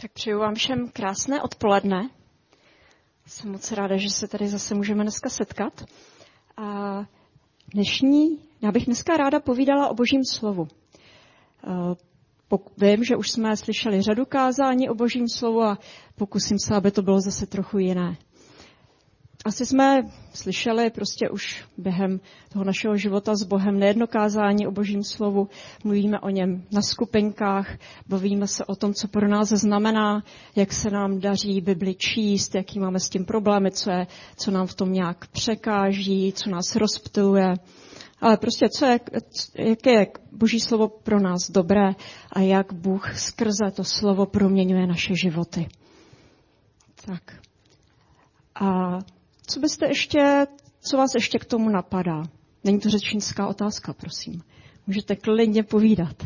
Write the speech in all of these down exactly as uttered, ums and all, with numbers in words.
Tak přeju vám všem krásné odpoledne. Jsem moc ráda, že se tady zase můžeme dneska setkat. A dnešní, já bych dneska ráda povídala o Božím slovu. Vím, že už jsme slyšeli řadu kázání o Božím slovu a pokusím se, aby to bylo zase trochu jiné. Asi jsme slyšeli prostě už během toho našeho života s Bohem nejedno kázání o Božím slovu. Mluvíme o něm na skupinkách, bavíme se o tom, co pro nás znamená, jak se nám daří Bibli číst, jaký máme s tím problémy, co, je, co nám v tom nějak překáží, co nás rozptyluje. Ale prostě, co je, jak je Boží slovo pro nás dobré a jak Bůh skrze to slovo proměňuje naše životy. Tak. A co byste ještě, co vás ještě k tomu napadá? Není to řečnická otázka, prosím. Můžete klidně povídat.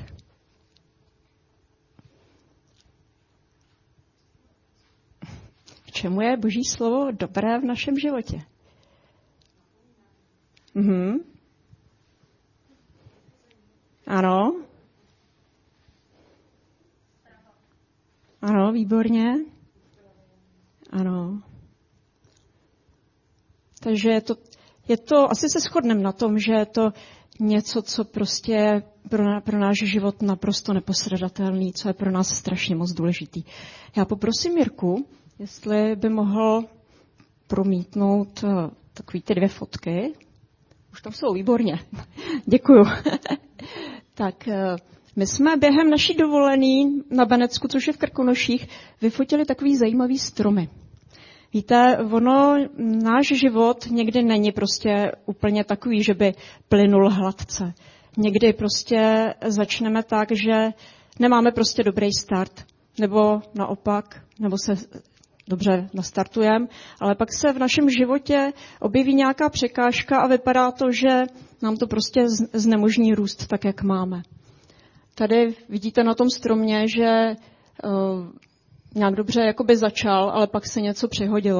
K čemu je Boží slovo dobré v našem životě? Mhm. Ano. Ano, výborně. Ano. Takže je to, je to, asi se shodneme na tom, že je to něco, co prostě je pro, pro náš život naprosto nepostradatelný, co je pro nás strašně moc důležitý. Já poprosím Jirku, jestli by mohl promítnout takový ty dvě fotky. Už tam jsou, výborně. Děkuju. Tak my jsme během naší dovolený na Benecku, což je v Krkonoších, vyfotili takový zajímavý stromy. Víte, ono, náš život někdy není prostě úplně takový, že by plynul hladce. Někdy prostě začneme tak, že nemáme prostě dobrý start. Nebo naopak, nebo se dobře nastartujeme, ale pak se v našem životě objeví nějaká překážka a vypadá to, že nám to prostě znemožní růst tak, jak máme. Tady vidíte na tom stromě, že uh, nějak dobře jakoby začal, ale pak se něco přihodilo.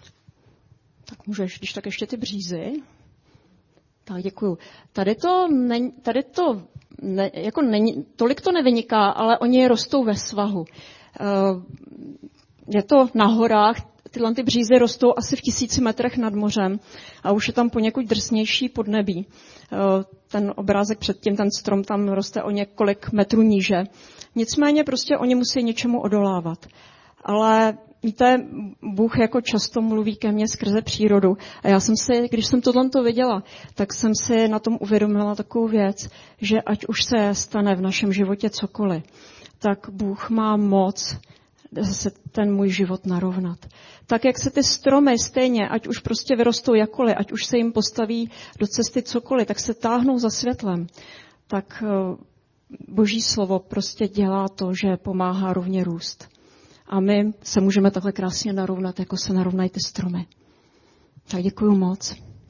Tak můžeš, když tak ještě ty břízy. Tak děkuju. Tady to, ne, tady to ne, jako není, tolik to nevyniká, ale oni rostou ve svahu. Uh, je to na horách, tyhle ty břízy rostou asi v tisíci metrech nad mořem a už je tam poněkud drsnější podnebí. Uh, ten obrázek předtím, ten strom tam roste o několik metrů níže. Nicméně prostě oni musí něčemu odolávat. Ale víte, Bůh jako často mluví ke mně skrze přírodu. A já jsem si, když jsem tohle viděla, tak jsem si na tom uvědomila takovou věc, že ať už se stane v našem životě cokoliv, tak Bůh má moc zase ten můj život narovnat. Tak jak se ty stromy stejně, ať už prostě vyrostou jakoliv, ať už se jim postaví do cesty cokoliv, tak se táhnou za světlem. Tak Boží slovo prostě dělá to, že pomáhá rovně růst. A my se můžeme takhle krásně narovnat, jako se narovnají ty stromy. Tak děkuju moc.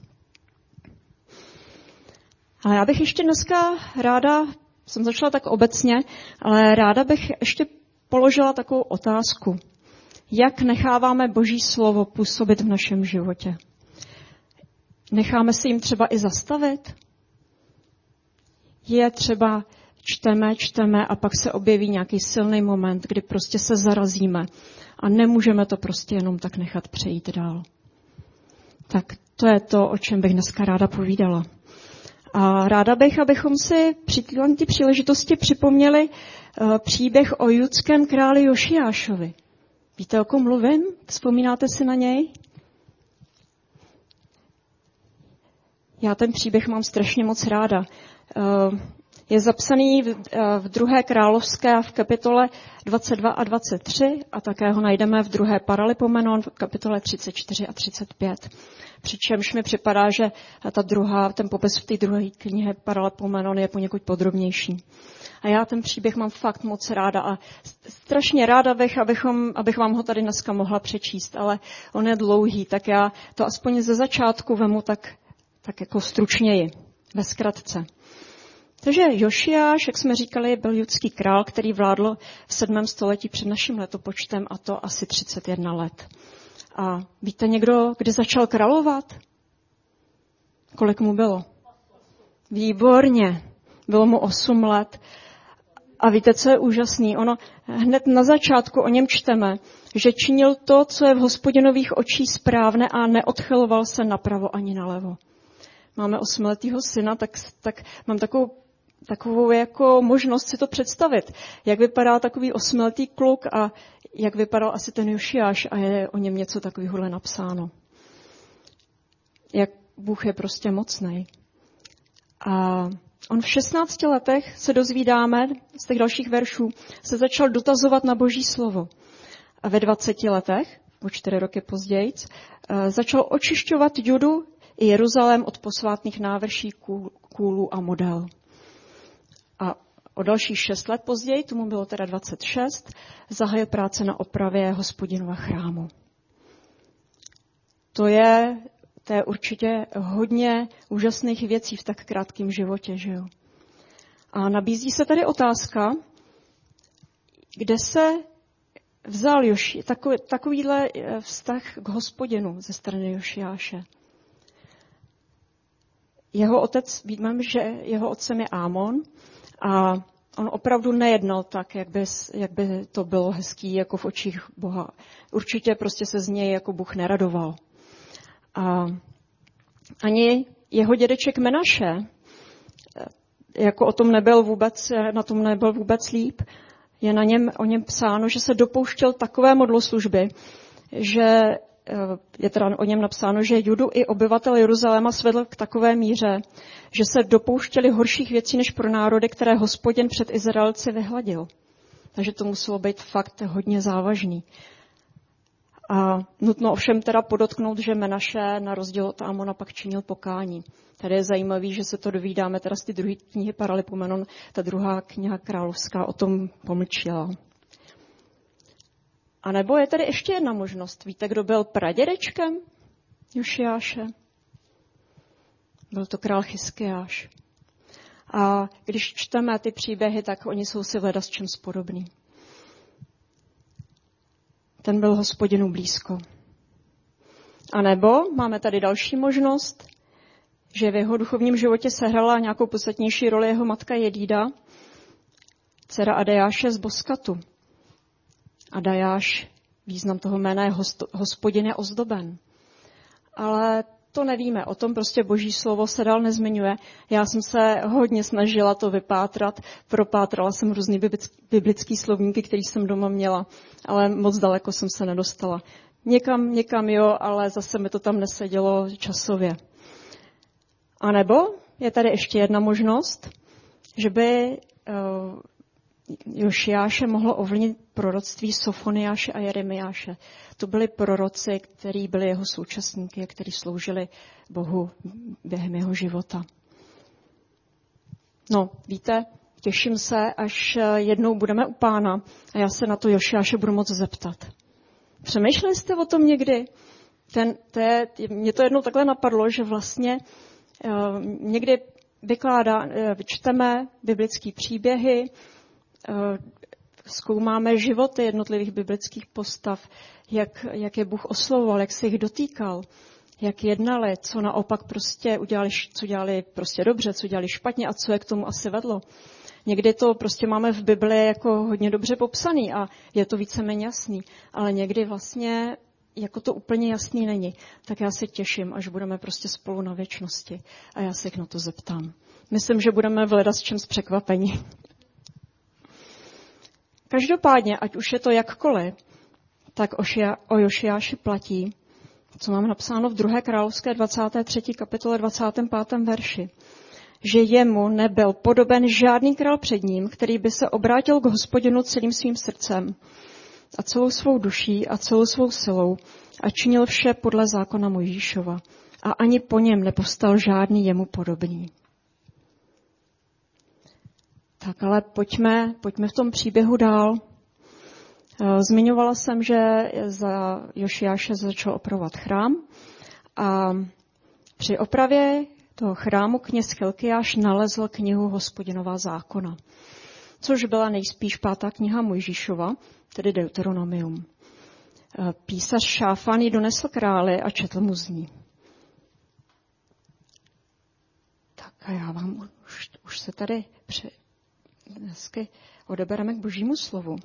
Ale já bych ještě dneska ráda, jsem začala tak obecně, ale ráda bych ještě položila takovou otázku. Jak necháváme Boží slovo působit v našem životě? Necháme si jim třeba i zastavit? Je třeba čteme, čteme a pak se objeví nějaký silný moment, kdy prostě se zarazíme a nemůžeme to prostě jenom tak nechat přejít dál. Tak to je to, o čem bych dneska ráda povídala. A ráda bych, abychom si při té příležitosti připomněli uh, příběh o judském králi Jošiášovi. Víte, o kom mluvím? Vzpomínáte si na něj? Já ten příběh mám strašně moc ráda. Uh, Je zapsaný v, v druhé královské v kapitole dvacet dva a dvacet tři a také ho najdeme v druhé Paralipomenon v kapitole třicet čtyři a třicet pět. Přičemž mi připadá, že ta druhá, ten popis v té druhé knihe Paralipomenon je poněkud podrobnější. A já ten příběh mám fakt moc ráda a strašně ráda bych, abychom, abych vám ho tady dneska mohla přečíst, ale on je dlouhý, tak já to aspoň ze začátku vemu tak, tak jako stručněji, ve zkratce. Takže Jošiáš, jak jsme říkali, byl judský král, který vládl v sedmém století před naším letopočtem a to asi třicet jedna let. A víte někdo, kdy začal královat? Kolik mu bylo? Výborně. Bylo mu osm let. A víte, co je úžasný? Ono hned na začátku o něm čteme, že činil to, co je v Hospodinových očích správné a neodchyloval se napravo ani nalevo. Máme osmiletýho syna, tak, tak mám takovou, takovou jako možnost si to představit. Jak vypadá takový osmiletý kluk a jak vypadal asi ten Jošiáš a je o něm něco takového napsáno. Jak Bůh je prostě mocnej. A on v šestnácti letech, se dozvídáme z těch dalších veršů, se začal dotazovat na Boží slovo. A ve dvaceti letech, o čtyři roky později, začal očišťovat Judu i Jeruzalém od posvátných návrší, kůlů a model. A o dalších šest let později, tomu bylo teda dvacet šest, zahájil práce na opravě Hospodinova chrámu. To je, to je určitě hodně úžasných věcí v tak krátkém životě, že jo? A nabízí se tady otázka, kde se vzal Joši, takový, takovýhle vztah k Hospodinu ze strany Jošiáše. Jeho otec, víme, že jeho otcem je Ámon a on opravdu nejednal tak, jak by, jak by to bylo hezký jako v očích Boha. Určitě prostě se z něj jako Bůh neradoval. A ani jeho dědeček Menaše, jako o tom nebyl vůbec, na tom nebyl vůbec líp, je na něm, o něm psáno, že se dopouštěl takové modloslužby, že je teda o něm napsáno, že Judu i obyvatel Jeruzaléma svedl k takové míře, že se dopouštěli horších věcí než pro národy, které Hospodin před Izraelci vyhladil. Takže to muselo být fakt hodně závažný. A nutno ovšem teda podotknout, že Menaše na rozdíl od Amona pak činil pokání. Tady je zajímavý, že se to dovídáme teda z ty druhé knihy Paralipomenon, ta druhá kniha královská o tom pomlčila. A nebo je tady ještě jedna možnost. Víte, kdo byl pradědečkem Jošiáše? Byl to král Chiskiáš. A když čteme ty příběhy, tak oni jsou si leda s čím podobný. Ten byl Hospodinu blízko. A nebo máme tady další možnost, že v jeho duchovním životě sehrála nějakou podstatnější roli jeho matka Jedída, dcera Adajáše z Boskatu. Adajáš, význam toho jména je Hospodin je ozdoben. Ale to nevíme, o tom prostě Boží slovo se dál nezmiňuje. Já jsem se hodně snažila to vypátrat, propátrala jsem různý biblický slovníky, který jsem doma měla, ale moc daleko jsem se nedostala. Někam, někam jo, ale zase mi to tam nesedělo časově. A nebo je tady ještě jedna možnost, že by uh, Jošiáše mohlo ovlivnit proroctví Sofoniáše a Jeremiáše. To byli proroci, kteří byli jeho současníky a kteří sloužili Bohu během jeho života. No, víte, těším se, až jednou budeme u Pána a já se na to Jošiáše budu moc zeptat. Přemýšleli jste o tom někdy? Ten, to je, mě to jednou takhle napadlo, že vlastně uh, někdy vykládá, uh, čteme biblické příběhy, zkoumáme životy jednotlivých biblických postav, jak, jak je Bůh oslovoval, jak se jich dotýkal, jak jednali, co naopak prostě udělali, co dělali prostě dobře, co dělali špatně a co je k tomu asi vedlo. Někdy to prostě máme v Bibli jako hodně dobře popsaný a je to víceméně jasný, ale někdy vlastně jako to úplně jasný není. Tak já se těším, až budeme prostě spolu na věčnosti a já se jich na to zeptám. Myslím, že budeme v ledasčem překvapení. Každopádně, ať už je to jakkoliv, tak o Jošiáši platí, co mám napsáno v druhé královské dvacáté třetí kapitole dvacátém pátém verši, že jemu nebyl podoben žádný král před ním, který by se obrátil k Hospodinu celým svým srdcem a celou svou duší a celou svou silou a činil vše podle zákona Mojžíšova. A ani po něm nepovstal žádný jemu podobný. Tak ale pojďme, pojďme v tom příběhu dál. Zmiňovala jsem, že za Jošiáše začal opravovat chrám a při opravě toho chrámu kněz Chilkiáš nalezl knihu Hospodinova zákona, což byla nejspíš pátá kniha Mojžíšova, tedy Deuteronomium. Písař Šáfán ji donesl králi a četl mu z ní. Tak a já vám už, už se tady při hezky odebereme k Božímu slovu.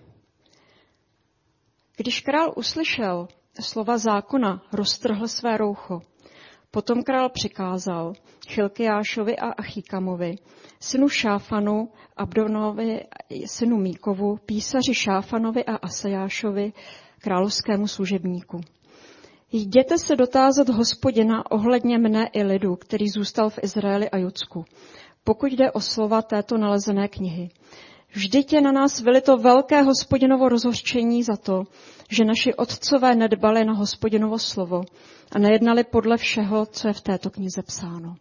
Když král uslyšel slova zákona, roztrhl své roucho. Potom král přikázal Chilkiášovi a Achikamovi, synu Šáfanu, Abdonovi, synu Míkovu, písaři Šáfanovi a Asajášovi, královskému služebníku. Jděte se dotázat Hospodina ohledně mne i lidu, který zůstal v Izraeli a Judsku, pokud jde o slova této nalezené knihy. Vždyť je na nás vylito velké Hospodinovo rozhořčení za to, že naši otcové nedbali na Hospodinovo slovo a nejednali podle všeho, co je v této knize psáno.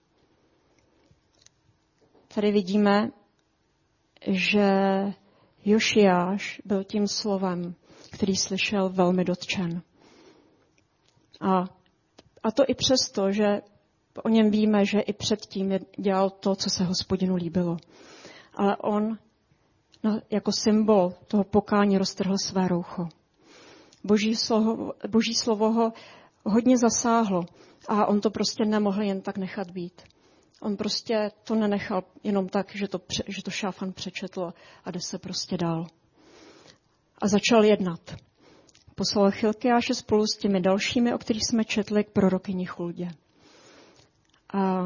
Tady vidíme, že Jošiáš byl tím slovem, který slyšel, velmi dotčen. A, a to i přesto, že o něm víme, že i předtím dělal to, co se Hospodinu líbilo. Ale on no, jako symbol toho pokání roztrhl své roucho. Boží slovo, boží slovo ho hodně zasáhlo a on to prostě nemohl jen tak nechat být. On prostě to nenechal jenom tak, že to, že to Šáfan přečetl a jde se prostě dál. A začal jednat. Poslal Chilkiáše spolu s těmi dalšími, o kterých jsme četli, k prorokyni Chuldě. A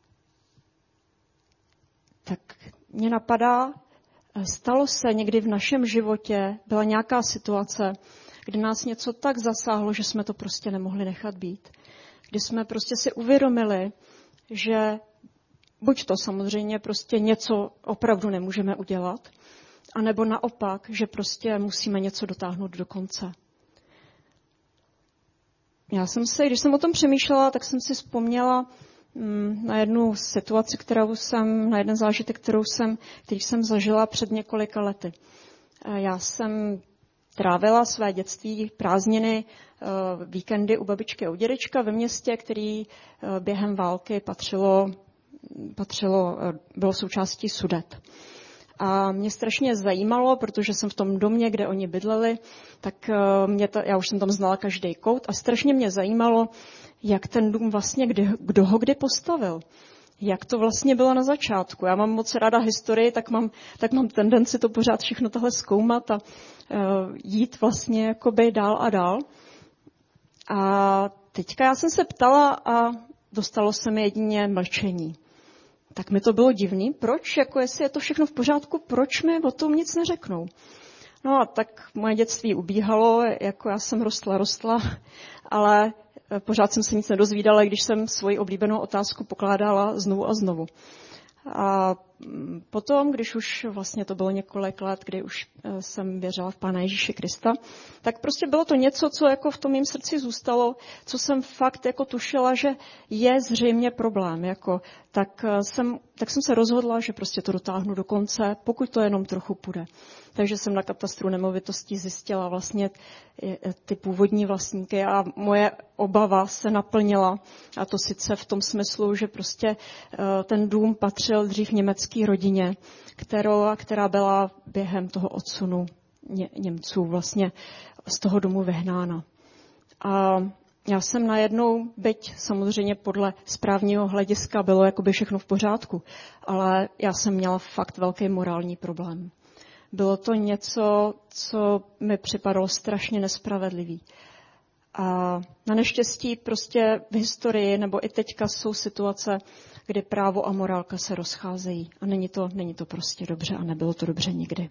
tak mě napadá, stalo se někdy v našem životě, byla nějaká situace, kdy nás něco tak zasáhlo, že jsme to prostě nemohli nechat být. Kdy jsme prostě si uvědomili, že buď to samozřejmě prostě něco opravdu nemůžeme udělat, anebo naopak, že prostě musíme něco dotáhnout do konce. Já jsem se, když jsem o tom přemýšlela, tak jsem si vzpomněla na jednu situaci, kterou jsem, na jeden zážitek, kterou jsem, který jsem zažila před několika lety. Já jsem trávila své dětství, prázdniny, víkendy u babičky a u dědečka ve městě, který během války patřilo, patřilo, bylo součástí Sudet. A mě strašně zajímalo, protože jsem v tom domě, kde oni bydleli, tak mě to, já už jsem tam znala každý kout a strašně mě zajímalo, jak ten dům vlastně, kdy, kdo ho kdy postavil. Jak to vlastně bylo na začátku. Já mám moc ráda historii, tak mám, tak mám tendenci to pořád všechno tohle zkoumat a uh, jít vlastně jakoby dál a dál. A teďka já jsem se ptala a dostalo se mi jedině mlčení. Tak mi to bylo divný. Proč? Jako jestli je to všechno v pořádku, proč mi o tom nic neřeknou? No a tak moje dětství ubíhalo, jako já jsem rostla, rostla, ale pořád jsem se nic nedozvídala, když jsem svoji oblíbenou otázku pokládala znovu a znovu. A potom, když už vlastně to bylo několik let, kdy už jsem věřila v Pána Ježíše Krista, tak prostě bylo to něco, co jako v tom mým srdci zůstalo, co jsem fakt jako tušila, že je zřejmě problém. Jako, tak, jsem, tak jsem se rozhodla, že prostě to dotáhnu do konce, pokud to jenom trochu půjde. Takže jsem na katastru nemovitostí zjistila vlastně ty původní vlastníky a moje obava se naplnila. A to sice v tom smyslu, že prostě ten dům patřil dřív německé rodině, kterou, která byla během toho odsunu Ně, Němců vlastně z toho domu vyhnána. A já jsem najednou, byť samozřejmě podle správního hlediska bylo jakoby všechno v pořádku, ale já jsem měla fakt velký morální problém. Bylo to něco, co mi připadalo strašně nespravedlivý. A na neštěstí prostě v historii nebo i teďka jsou situace, kdy právo a morálka se rozcházejí. A není to, není to prostě dobře a nebylo to dobře nikdy.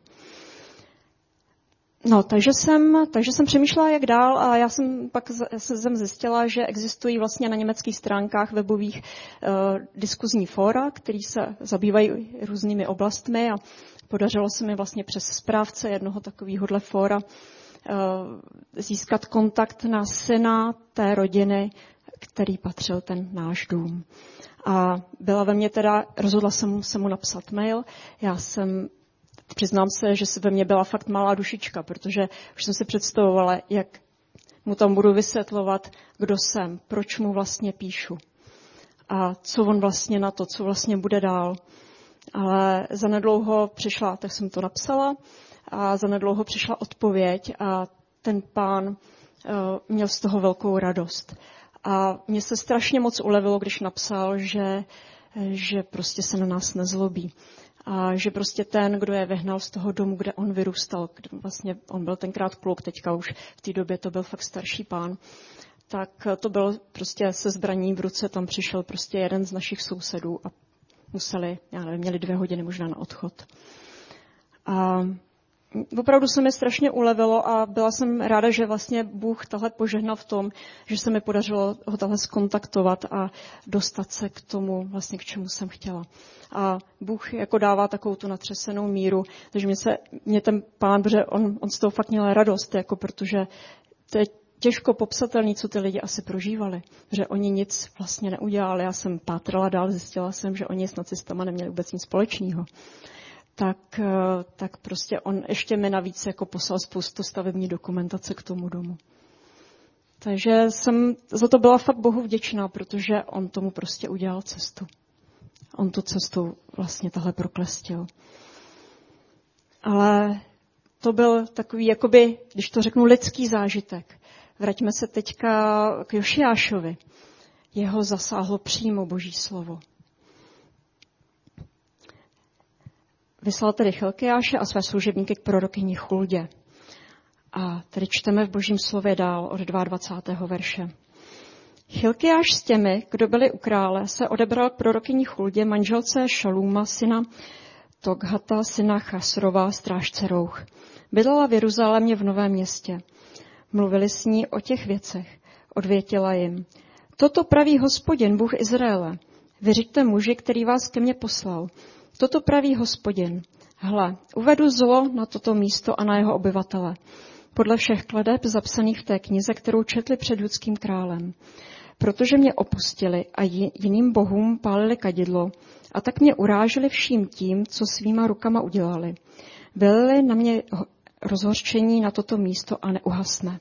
No, takže jsem, takže jsem přemýšlela, jak dál a já jsem pak jsem zjistila, že existují vlastně na německých stránkách webových uh, diskuzní fóra, které se zabývají různými oblastmi a podařilo se mi vlastně přes správce jednoho takovéhohle fóra uh, získat kontakt na syna té rodiny, který patřil ten náš dům. A byla ve mně teda, rozhodla jsem se mu napsat mail, já jsem Přiznám se, že ve mně byla fakt malá dušička, protože už jsem si představovala, jak mu tam budu vysvětlovat, kdo jsem, proč mu vlastně píšu a co on vlastně na to, co vlastně bude dál. Ale zanedlouho přišla, tak jsem to napsala, a zanedlouho přišla odpověď a ten pán uh, měl z toho velkou radost. A mně se strašně moc ulevilo, když napsal, že, že prostě se na nás nezlobí. A že prostě ten, kdo je vyhnal z toho domu, kde on vyrůstal, kde vlastně on byl tenkrát kluk, teďka už v té době to byl fakt starší pán, tak to byl prostě se zbraní v ruce, tam přišel prostě jeden z našich sousedů a museli, já nevím, měli dvě hodiny možná na odchod. A opravdu se mi strašně ulevilo a byla jsem ráda, že vlastně Bůh tahle požehnal v tom, že se mi podařilo ho tahle skontaktovat a dostat se k tomu, vlastně k čemu jsem chtěla. A Bůh jako dává takovou tu natřesenou míru, takže mě, se, mě ten pán, protože on, on z toho fakt měl radost, jako protože to je těžko popsatelný, co ty lidi asi prožívali, že oni nic vlastně neudělali. Já jsem pátrala dál, zjistila jsem, že oni s nacistama neměli vůbec nic společného. Tak, tak prostě on ještě mi navíc jako poslal spoustu stavební dokumentace k tomu domu. Takže jsem za to byla fakt Bohu vděčná, protože on tomu prostě udělal cestu. On tu cestu vlastně tahle proklestil. Ale to byl takový, jakoby, když to řeknu, lidský zážitek. Vraťme se teďka k Jošiášovi. Jeho zasáhlo přímo Boží slovo. Vyslal tedy Chilkiáše a své služebníky k prorokyni Chuldě. A tedy čteme v Božím slově dál od dvacátého druhého verše. Chilkiáš s těmi, kdo byli u krále, se odebral k prorokyni Chuldě, manželce Šalúma, syna Tokhata, syna Chasrova, strážce rouch. Bydlela v Jeruzalémě v Novém Městě. Mluvili s ní o těch věcech. Odvětila jim. Toto praví Hospodin, Bůh Izraele. Vyřiďte muži, který vás ke mně poslal. Toto praví Hospodin. Hle, uvedu zlo na toto místo a na jeho obyvatele. Podle všech kladeb zapsaných v té knize, kterou četli před judským králem. Protože mě opustili a jiným bohům pálili kadidlo a tak mě uráželi vším tím, co svýma rukama udělali. Vylili na mě rozhořčení na toto místo a neuhasne.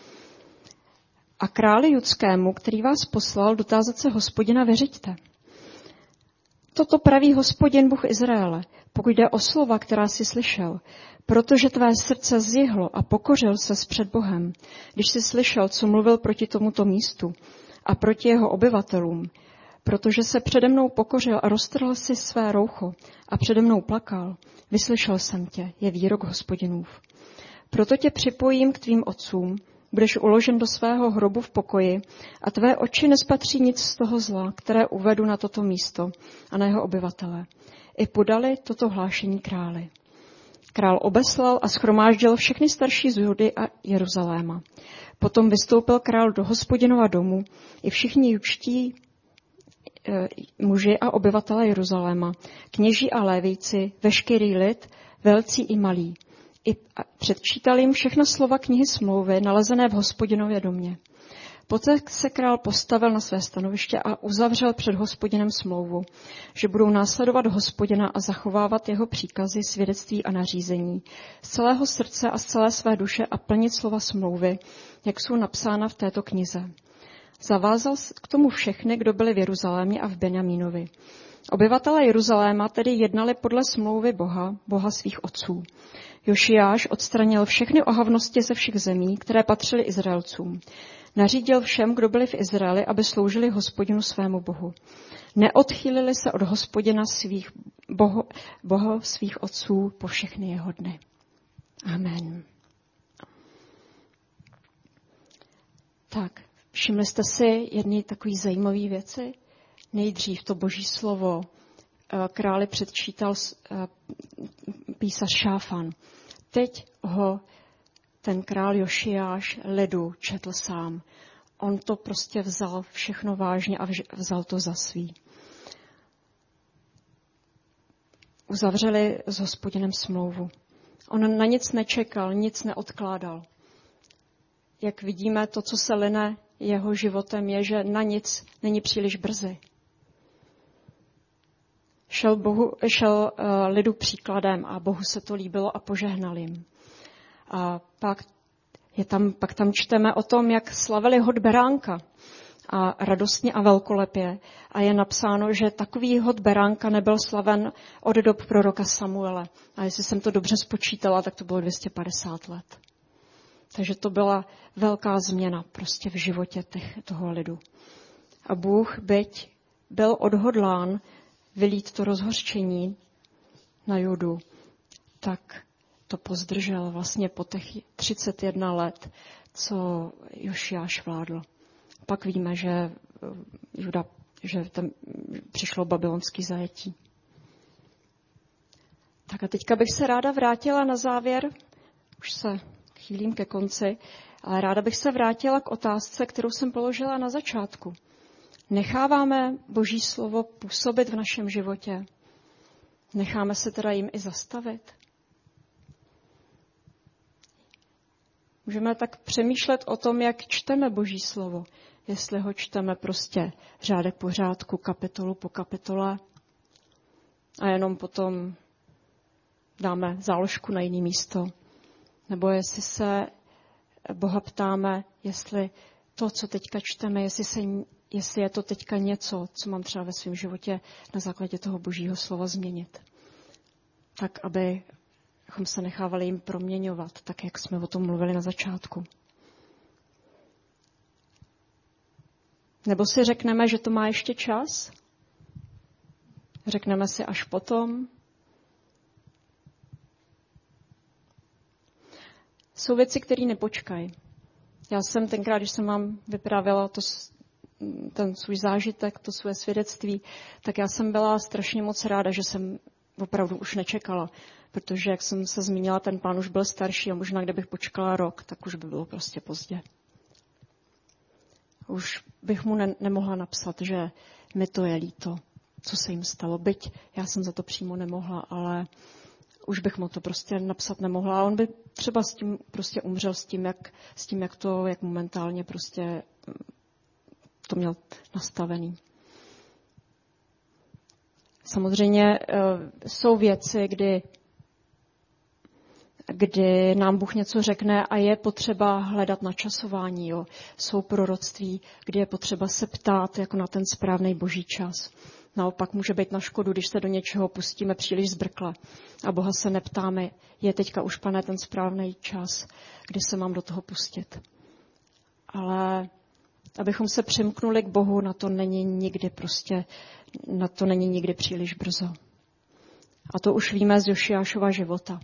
A králi judskému, který vás poslal dotázat se Hospodina, vyřiďte. Toto praví Hospodin, Bůh Izraele, pokud jde o slova, která jsi slyšel, protože tvé srdce zjihlo a pokořil ses před Bohem, když jsi slyšel, co mluvil proti tomuto místu a proti jeho obyvatelům, protože se přede mnou pokořil a roztrhl si své roucho a přede mnou plakal, vyslyšel jsem tě, je výrok Hospodinův. Proto tě připojím k tvým otcům, budeš uložen do svého hrobu v pokoji a tvé oči nespatří nic z toho zla, které uvedu na toto místo a na jeho obyvatele. I podali toto hlášení králi. Král obeslal a shromáždil všechny starší z Judy a Jeruzaléma. Potom vystoupil král do Hospodinova domu i všichni judští e, muži a obyvatele Jeruzaléma, kněží a lévíci, veškerý lid, velcí i malí. I předčítal jim všechna slova knihy smlouvy, nalezené v Hospodinově domě. Poté se král postavil na své stanoviště a uzavřel před Hospodinem smlouvu, že budou následovat Hospodina a zachovávat jeho příkazy, svědectví a nařízení z celého srdce a z celé své duše a plnit slova smlouvy, jak jsou napsána v této knize. Zavázal k tomu všechny, kdo byli v Jeruzalémě a v Benjamínovi. Obyvatelé Jeruzaléma tedy jednali podle smlouvy Boha, Boha svých otců. Jošiáš odstranil všechny ohavnosti ze všech zemí, které patřily Izraelcům. Nařídil všem, kdo byli v Izraeli, aby sloužili Hospodinu svému Bohu. Neodchýlili se od Hospodina svých boho, boha svých otců po všechny jeho dny. Amen. Tak, všimli jste si jedny takové zajímavé věci? Nejdřív to Boží slovo králi předčítal písař Šáfan. Teď ho ten král Jošiáš lidu četl sám. On to prostě vzal všechno vážně a vzal to za svý. Uzavřeli s Hospodinem smlouvu. On na nic nečekal, nic neodkládal. Jak vidíme, to, co se line jeho životem, je, že na nic není příliš brzy. Šel, Bohu, šel uh, lidu příkladem a Bohu se to líbilo a požehnal jim. A pak, je tam, pak tam čteme o tom, jak slavili hod beránka a radostně a velkolepě. A je napsáno, že takový hod beránka nebyl slaven od dob proroka Samuele. A jestli jsem to dobře spočítala, tak to bylo dvě stě padesát let. Takže to byla velká změna prostě v životě těch, toho lidu. A Bůh, byť byl odhodlán vylít to rozhořčení na Judu, tak to pozdržel vlastně po těch třicet jedna let, co Jošiáš vládl. Pak víme, že Juda, že tam přišlo babylonské zajetí. Tak a teďka bych se ráda vrátila na závěr, už se chýlím ke konci, ale ráda bych se vrátila k otázce, kterou jsem položila na začátku. Necháváme Boží slovo působit v našem životě? Necháme se teda jim i zastavit? Můžeme tak přemýšlet o tom, jak čteme Boží slovo. Jestli ho čteme prostě řádek po řádku, kapitolu po kapitole a jenom potom dáme záložku na jiné místo. Nebo jestli se Boha ptáme, jestli to, co teďka čteme, jestli, se, jestli je to teďka něco, co mám třeba ve svém životě na základě toho Božího slova změnit. Tak, abychom se nechávali jim proměňovat, tak jak jsme o tom mluvili na začátku. Nebo si řekneme, že to má ještě čas? Řekneme si až potom? Jsou věci, které nepočkají. Já jsem tenkrát, když jsem vám vyprávěla to, ten svůj zážitek, to své svědectví, tak já jsem byla strašně moc ráda, že jsem opravdu už nečekala. Protože, jak jsem se zmínila, ten pán už byl starší a možná, kdybych počkala rok, tak už by bylo prostě pozdě. Už bych mu ne- nemohla napsat, že mi to je líto, co se jim stalo. Byť já jsem za to přímo nemohla, ale už bych mu to prostě napsat nemohla. A on by třeba s tím prostě umřel s tím, jak, s tím, jak to, jak momentálně prostě to měl nastavený. Samozřejmě jsou věci, kdy, kdy nám Bůh něco řekne a je potřeba hledat načasování. Jo. Jsou proroctví, kdy je potřeba se ptát jako na ten správný Boží čas. Naopak může být na škodu, když se do něčeho pustíme příliš zbrkle a Boha se neptáme, je teďka už, Pane, ten správný čas, kdy se mám do toho pustit. Ale abychom se přimknuli k Bohu, na to není nikdy prostě, na to není nikdy příliš brzo. A to už víme z Jošiášova života.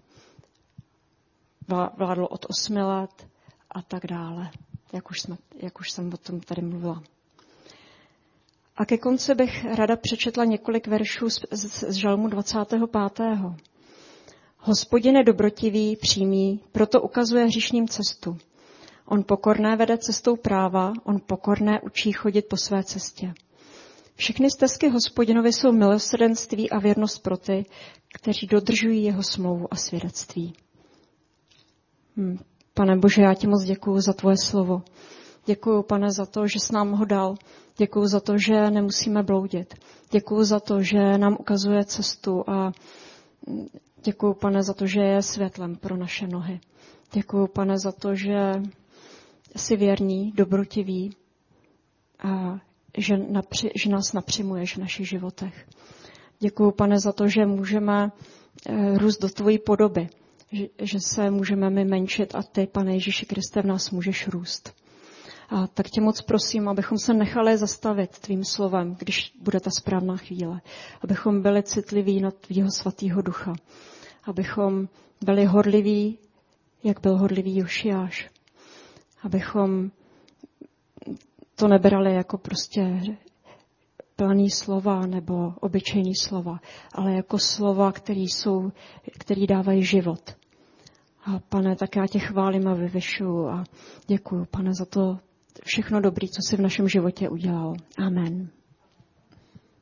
Vládlo od osmi let a tak dále, jak už, jsme, jak už jsem o tom tady mluvila. A ke konci bych ráda přečetla několik veršů z, z, z žalmu dvacátého pátého Hospodin je dobrotivý, přímý, proto ukazuje hříšním cestu. On pokorné vede cestou práva, on pokorné učí chodit po své cestě. Všechny stezky Hospodinovi jsou milosrdenství a věrnost pro ty, kteří dodržují jeho smlouvu a svědectví. Hm. Pane Bože, já ti moc děkuju za tvoje slovo. Děkuju, Pane, za to, že jsi nám ho dal. Děkuju za to, že nemusíme bloudit. Děkuju za to, že nám ukazuje cestu a děkuju, Pane, za to, že je světlem pro naše nohy. Děkuju, Pane, za to, že jsi věrný, dobrotivý a že, napři, že nás napřimuješ v našich životech. Děkuju, Pane, za to, že můžeme růst do tvojí podoby, že, že se můžeme my menšit a ty, Pane Ježíši Kriste, v nás můžeš růst. A tak tě moc prosím, abychom se nechali zastavit tvým slovem, když bude ta správná chvíle. Abychom byli citliví na tvýho svatýho ducha. Abychom byli horliví, jak byl horlivý Jošiáš. Abychom to nebrali jako prostě planý slova nebo obyčejný slova, ale jako slova, které jsou, které dávají život. A Pane, tak já tě chválím a vyvyšuju a děkuju, Pane, za to všechno dobré, co jsi v našem životě udělal. Amen.